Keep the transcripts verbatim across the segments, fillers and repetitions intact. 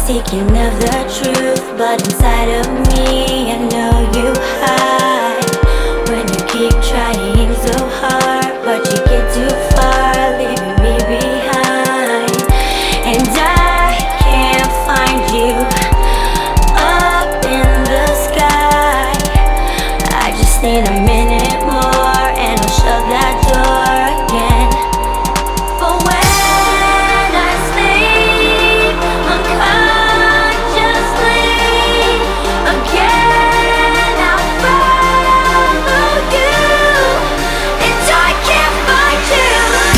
seeking of the truth, but inside of me I know you hide. When you keep trying so hard, but you get too far, leaving me behind. And I can't find you up in the sky. I just need a minute more and I'll shut that door again. But when I sleep unconsciously again, I'll follow you, and I can't find you.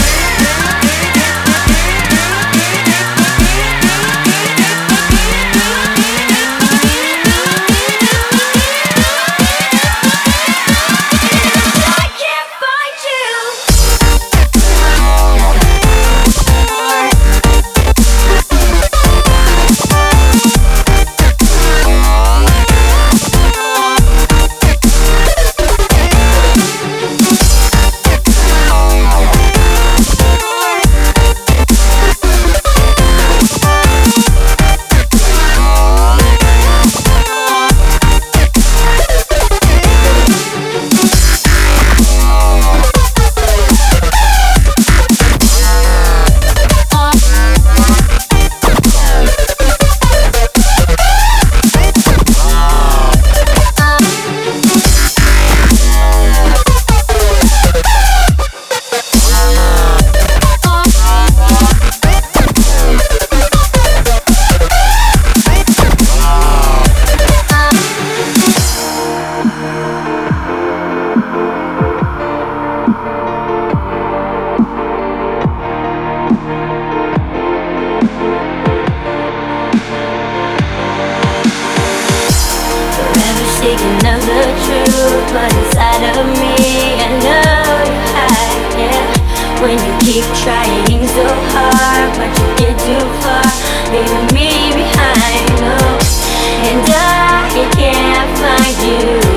I can't find you. Forever seeking of the truth, but inside of me I know you hide, yeah. When you keep trying so hard, but you get too far, leaving me behind, oh. And I can't find you.